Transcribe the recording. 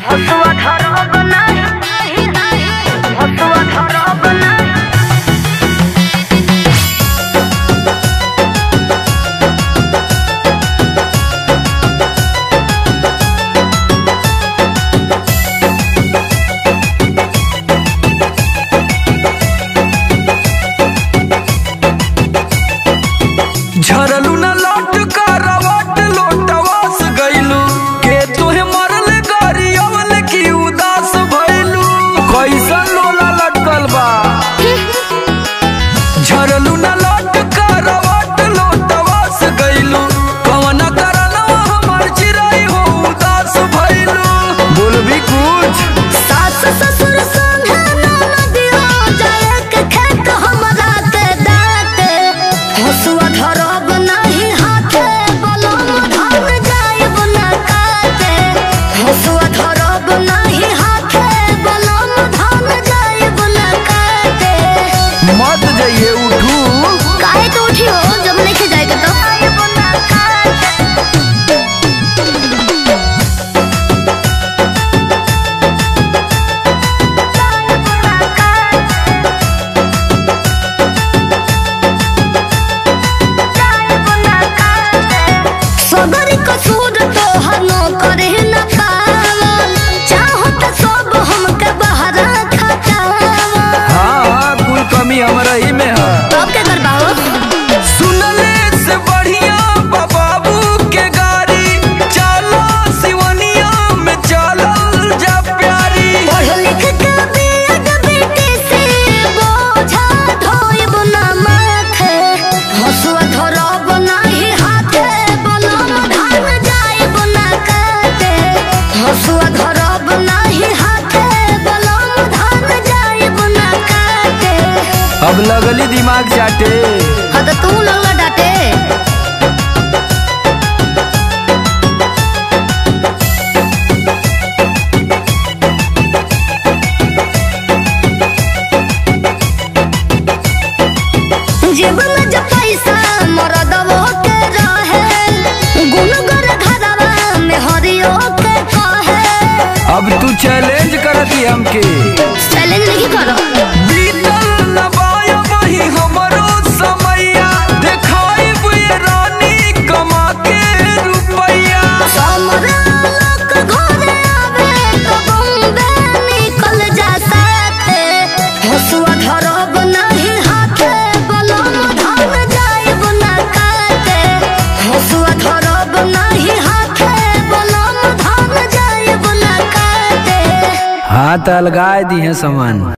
हसुआ धरब नाही, हसुआ धरब नाही। झरलू न लौट करवट लोटवास गइलू के तोहे मरल गरियवल की उदास भइलू कैसन लोला लटकल बा। झरलू न लौट करवट लोटवास गइलू कवन करनवा हमर चिरई हो उदास भइलू। बोलबी कुछ सास ससुर संगे ननदिया जाए के खेत हमरा के दाते हसुआ धरब नाही हाथे बलम धान जाइब न काटे हसुआ धरब नाही हाथे बलम धान जाइब न काटे। मत जाइए उठू काहे तो उठी हो जब लेके जाएगा तो जाइब न काटे। सगरी कसूर तोहर न करे न पावल चाहो त सब हमके बहरा खटावल। हाँ कुल कमी हमरा ही में है। तब के करबाओ सुनले से बढ़िया बाबू के गाड़ी चलो सिवनिया में चलल जा प्यारी। पढ़ लिख के बिया बेटी से बोझा ढोइब न माथे हसुआ धरब नाही हाथे बलम धान जाइब न काटे हसुआ धरब नाही हाथे बलम धान जाइब न काटे। अब लगली दिमाग चाटे। हाँ तो तू लगला डाटे। जेब में जब पैसा मरदवो के रहे गुनगर घरवा में हरियो के कहे। अब तू चैलेंज करती हमके चैलेंज नहीं करो बीतल न बाया वही हमरो समैया देखाइब ये रानी कमा के रुपैया। समरा लोग घरे आवे तो बम्बे निकल जा साथे हसुआ धरब नहीं हाथे बलम धान जाइब न काटे हसुआ धरब नहीं हाथे बलम धान जाइब न काटे। हाथ अलगाए दी है सामान।